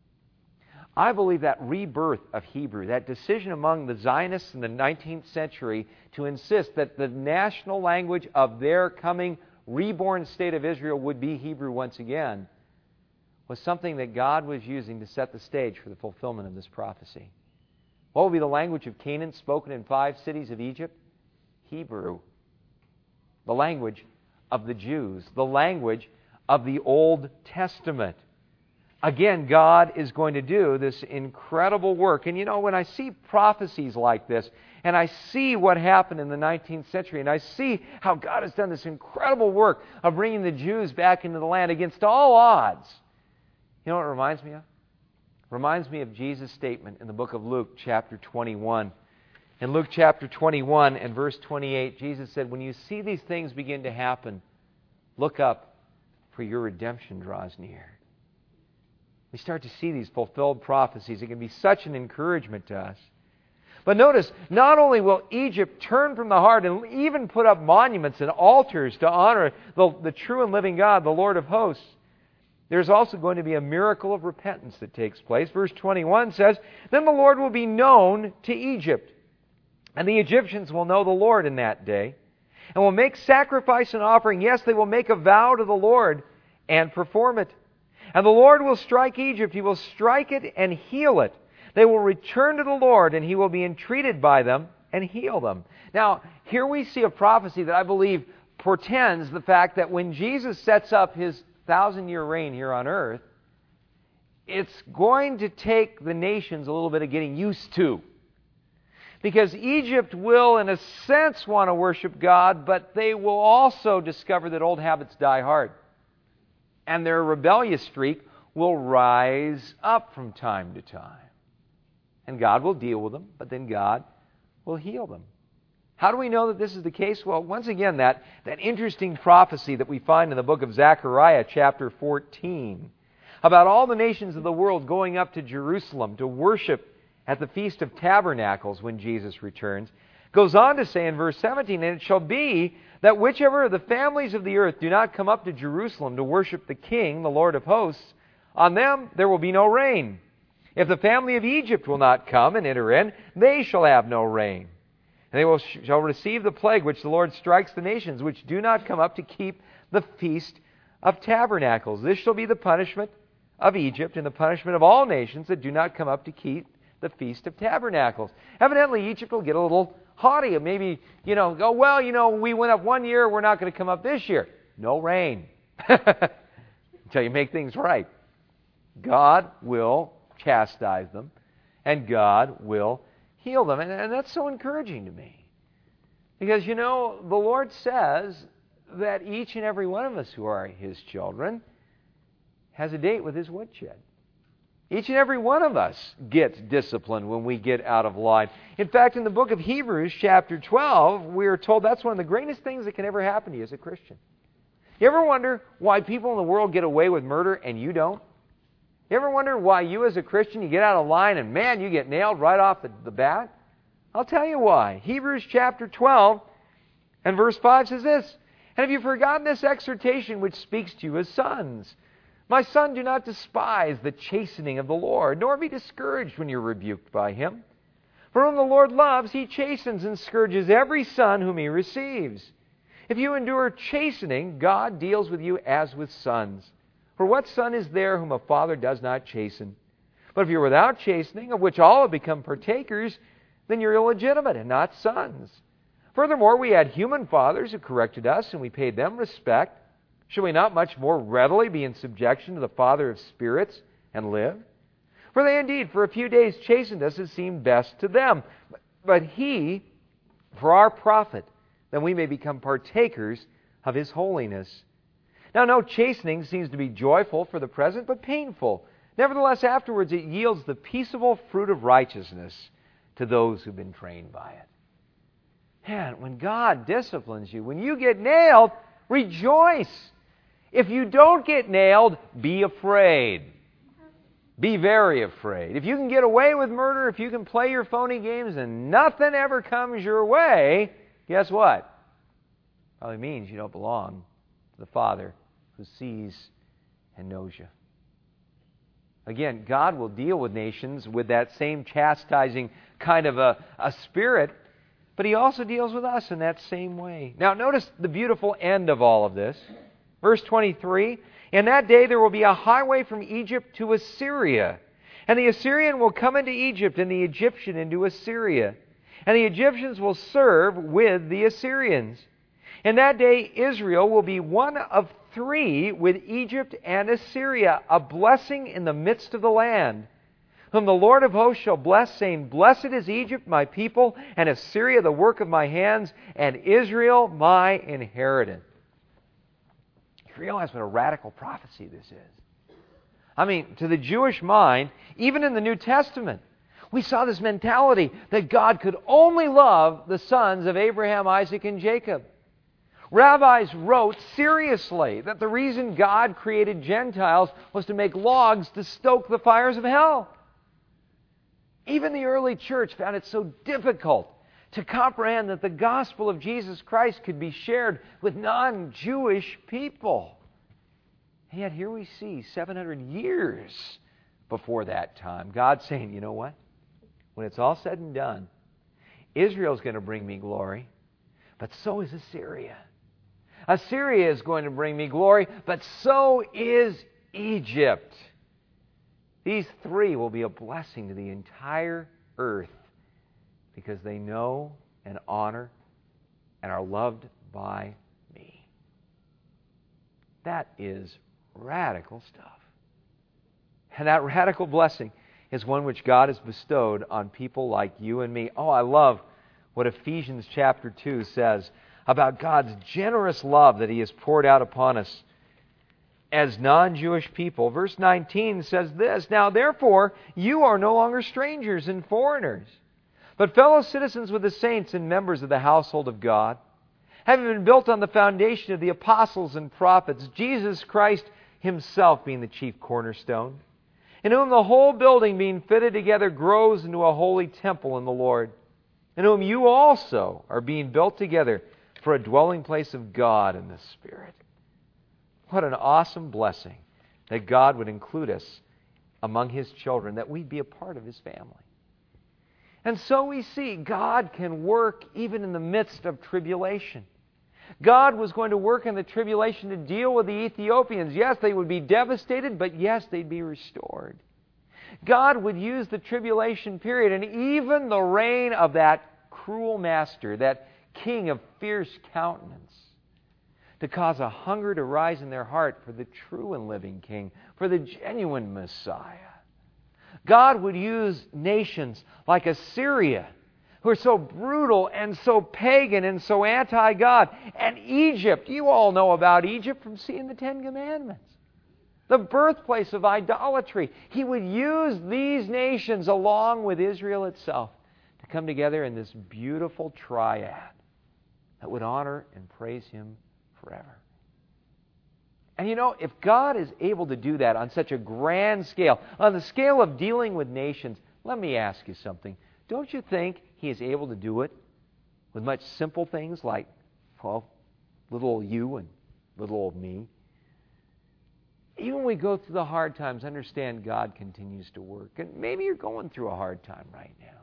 I believe that rebirth of Hebrew, that decision among the Zionists in the 19th century to insist that the national language of their coming reborn state of Israel would be Hebrew once again, was something that God was using to set the stage for the fulfillment of this prophecy. What will be the language of Canaan spoken in 5 cities of Egypt? Hebrew. The language of the Jews. The language of the Old Testament. Again, God is going to do this incredible work. And you know, when I see prophecies like this, and I see what happened in the 19th century, and I see how God has done this incredible work of bringing the Jews back into the land against all odds, you know what it reminds me of? Reminds me of Jesus' statement in the book of Luke, chapter 21. In Luke chapter 21 and verse 28, Jesus said, when you see these things begin to happen, look up, for your redemption draws near. We start to see these fulfilled prophecies. It can be such an encouragement to us. But notice, not only will Egypt turn from the heart and even put up monuments and altars to honor the true and living God, the Lord of hosts, there's also going to be a miracle of repentance that takes place. Verse 21 says, then the Lord will be known to Egypt, and the Egyptians will know the Lord in that day, and will make sacrifice and offering. Yes, they will make a vow to the Lord and perform it. And the Lord will strike Egypt. He will strike it and heal it. They will return to the Lord, and He will be entreated by them and heal them. Now, here we see a prophecy that I believe portends the fact that when Jesus sets up His 1,000-year reign here on earth, it's going to take the nations a little bit of getting used to. Because Egypt will, in a sense, want to worship God, but they will also discover that old habits die hard. And their rebellious streak will rise up from time to time. And God will deal with them, but then God will heal them. How do we know that this is the case? Well, once again, that interesting prophecy that we find in the book of Zechariah, chapter 14, about all the nations of the world going up to Jerusalem to worship at the Feast of Tabernacles when Jesus returns, goes on to say in verse 17, "And it shall be that whichever of the families of the earth do not come up to Jerusalem to worship the King, the Lord of hosts, on them there will be no rain. If the family of Egypt will not come and enter in, they shall have no rain. And they shall receive the plague which the Lord strikes the nations which do not come up to keep the Feast of Tabernacles. This shall be the punishment of Egypt and the punishment of all nations that do not come up to keep the Feast of Tabernacles." Evidently, Egypt will get a little haughty and maybe, go, "Well, we went up one year, we're not going to come up this year." No rain. Until you make things right. God will chastise them, and God will heal them. And that's so encouraging to me. Because, the Lord says that each and every one of us who are His children has a date with His woodshed. Each and every one of us gets disciplined when we get out of line. In fact, in the book of Hebrews, chapter 12, we are told that's one of the greatest things that can ever happen to you as a Christian. You ever wonder why people in the world get away with murder and you don't? You ever wonder why you as a Christian, you get out of line and man, you get nailed right off the bat? I'll tell you why. Hebrews chapter 12 and verse 5 says this, "And have you forgotten this exhortation which speaks to you as sons? My son, do not despise the chastening of the Lord, nor be discouraged when you're rebuked by Him. For whom the Lord loves, He chastens and scourges every son whom He receives. If you endure chastening, God deals with you as with sons. For what son is there whom a father does not chasten? But if you're without chastening, of which all have become partakers, then you're illegitimate and not sons. Furthermore, we had human fathers who corrected us, and we paid them respect. Should we not much more readily be in subjection to the Father of spirits and live? For they indeed for a few days chastened us as seemed best to them, but He for our profit, that we may become partakers of His holiness. Now no chastening seems to be joyful for the present, but painful. Nevertheless, afterwards it yields the peaceable fruit of righteousness to those who've been trained by it." Man, when God disciplines you, when you get nailed, rejoice. If you don't get nailed, be afraid. Be very afraid. If you can get away with murder, if you can play your phony games and nothing ever comes your way, guess what? Probably means you don't belong to the Father who sees and knows you. Again, God will deal with nations with that same chastising kind of a spirit, but He also deals with us in that same way. Now, notice the beautiful end of all of this. Verse 23, "In that day there will be a highway from Egypt to Assyria. And the Assyrian will come into Egypt, and the Egyptian into Assyria. And the Egyptians will serve with the Assyrians. In that day Israel will be one of three with Egypt and Assyria, a blessing in the midst of the land. Whom the Lord of hosts shall bless, saying, Blessed is Egypt, my people, and Assyria, the work of my hands, and Israel, my inheritance." You realize what a radical prophecy this is. I mean, to the Jewish mind, even in the New Testament, we saw this mentality that God could only love the sons of Abraham, Isaac, and Jacob. Rabbis wrote seriously that the reason God created Gentiles was to make logs to stoke the fires of hell. Even the early church found it so difficult to comprehend that the gospel of Jesus Christ could be shared with non-Jewish people. And yet here we see 700 years before that time, God saying, you know what? When it's all said and done, Israel's going to bring me glory, but so is Assyria. Assyria is going to bring me glory, but so is Egypt. These three will be a blessing to the entire earth because they know and honor and are loved by me. That is radical stuff. And that radical blessing is one which God has bestowed on people like you and me. Oh, I love what Ephesians chapter 2 says about God's generous love that He has poured out upon us. as non-Jewish people. Verse 19 says this, "Now therefore you are no longer strangers and foreigners, but fellow citizens with the saints and members of the household of God, having been built on the foundation of the apostles and prophets, Jesus Christ Himself being the chief cornerstone, in whom the whole building being fitted together grows into a holy temple in the Lord, in whom you also are being built together for a dwelling place of God in the Spirit." What an awesome blessing that God would include us among His children, that we'd be a part of His family. And so we see God can work even in the midst of tribulation. God was going to work in the tribulation to deal with the Ethiopians. Yes, they would be devastated, but yes, they'd be restored. God would use the tribulation period and even the reign of that cruel master, that king of fierce countenance, to cause a hunger to rise in their heart for the true and living King, for the genuine Messiah. God would use nations like Assyria, who are so brutal and so pagan and so anti-God, and Egypt. You all know about Egypt from seeing the Ten Commandments. The birthplace of idolatry. He would use these nations along with Israel itself to come together in this beautiful triad that would honor and praise Him forever. And you know, if God is able to do that on such a grand scale, on the scale of dealing with nations, let me ask you something. Don't you think He is able to do it with much simple things like, well, little old you and little old me? Even when we go through the hard times, understand God continues to work. And maybe you're going through a hard time right now.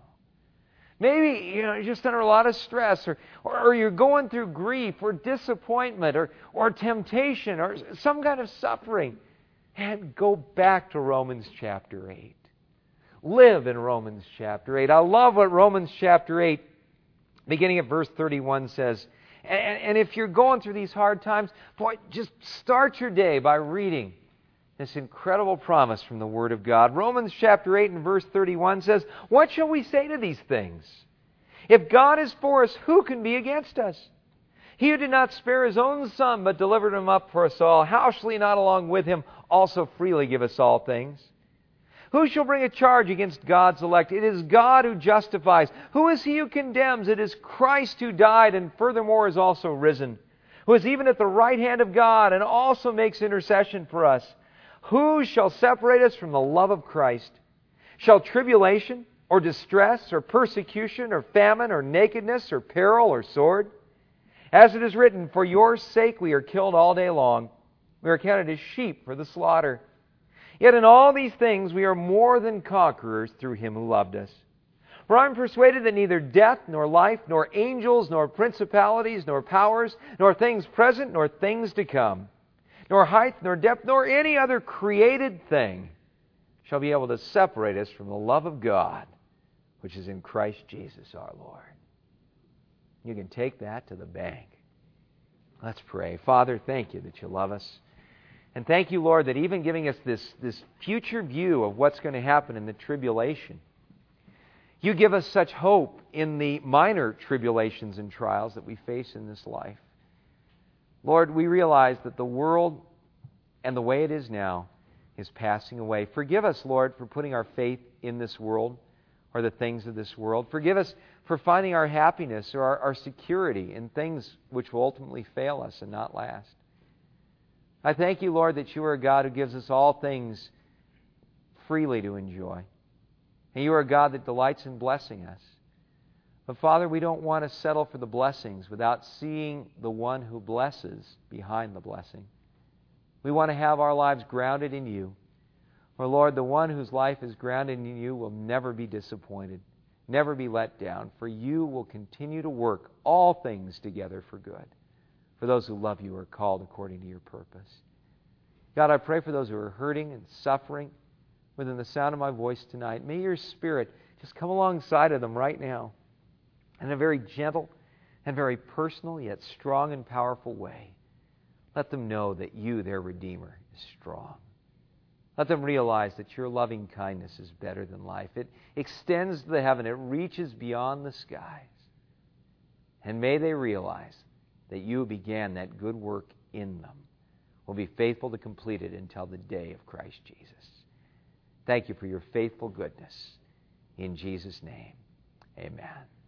Maybe you're just under a lot of stress, or you're going through grief or disappointment or temptation or some kind of suffering. And go back to Romans chapter 8. Live in Romans chapter 8. I love what Romans chapter 8, beginning at verse 31, says. And if you're going through these hard times, boy, just start your day by reading this incredible promise from the Word of God. Romans chapter 8 and verse 31 says, "What shall we say to these things? If God is for us, who can be against us? He who did not spare His own Son, but delivered Him up for us all, how shall He not along with Him also freely give us all things? Who shall bring a charge against God's elect? It is God who justifies. Who is He who condemns? It is Christ who died and furthermore is also risen, who is even at the right hand of God and also makes intercession for us. Who shall separate us from the love of Christ? Shall tribulation or distress or persecution or famine or nakedness or peril or sword? As it is written, for your sake we are killed all day long. We are counted as sheep for the slaughter. Yet in all these things we are more than conquerors through Him who loved us. For I am persuaded that neither death, nor life, nor angels, nor principalities, nor powers, nor things present, nor things to come, nor height, nor depth, nor any other created thing shall be able to separate us from the love of God, which is in Christ Jesus our Lord." You can take that to the bank. Let's pray. Father, thank You that You love us. And thank You, Lord, that even giving us this future view of what's going to happen in the tribulation, You give us such hope in the minor tribulations and trials that we face in this life. Lord, we realize that the world and the way it is now is passing away. Forgive us, Lord, for putting our faith in this world or the things of this world. Forgive us for finding our happiness or our security in things which will ultimately fail us and not last. I thank You, Lord, that You are a God who gives us all things freely to enjoy. And You are a God that delights in blessing us. But Father, we don't want to settle for the blessings without seeing the one who blesses behind the blessing. We want to have our lives grounded in You. For Lord, the one whose life is grounded in You will never be disappointed, never be let down, for You will continue to work all things together for good, for those who love You are called according to Your purpose. God, I pray for those who are hurting and suffering within the sound of my voice tonight. May Your Spirit just come alongside of them right now in a very gentle and very personal, yet strong and powerful way. Let them know that You, their Redeemer, is strong. Let them realize that Your loving kindness is better than life. It extends to the heaven. It reaches beyond the skies. And may they realize that You began that good work in them will be faithful to complete it until the day of Christ Jesus. Thank you for your faithful goodness. In Jesus' name, amen.